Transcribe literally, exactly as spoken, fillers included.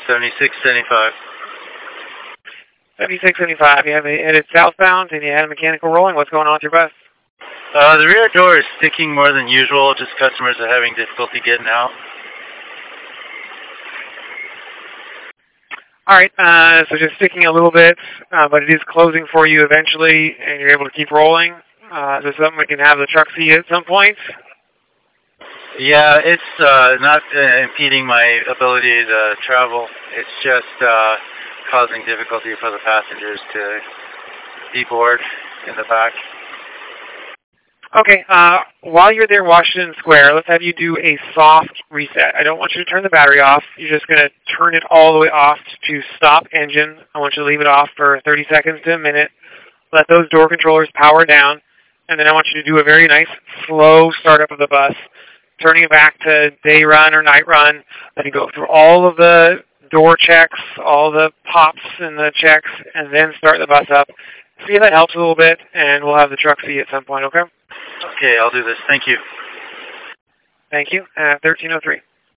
seventy-six seventy-five. seventy-six seventy-five, you have it headed southbound and you had a mechanical rolling. What's going on with your bus? Uh, the rear door is sticking more than usual, just customers are having difficulty getting out. Alright, uh, so just sticking a little bit, uh, but it is closing for you eventually, and you're able to keep rolling. Uh, is there something we can have the truck see at some point? Yeah, it's uh, not uh, impeding my ability to travel. It's just uh, causing difficulty for the passengers to deboard in the back. Okay, uh, while you're there, Washington Square, let's have you do a soft reset. I don't want you to turn the battery off. You're just going to turn it all the way off to stop engine. I want you to leave it off for thirty seconds to a minute. Let those door controllers power down. And then I want you to do a very nice, slow startup of the bus, turning it back to day run or night run. Let it go through all of the door checks, all the pops and the checks, and then start the bus up. See if that helps a little bit, and we'll have the truck see you at some point, okay? Okay, I'll do this. Thank you. Thank you. Uh, thirteen oh three.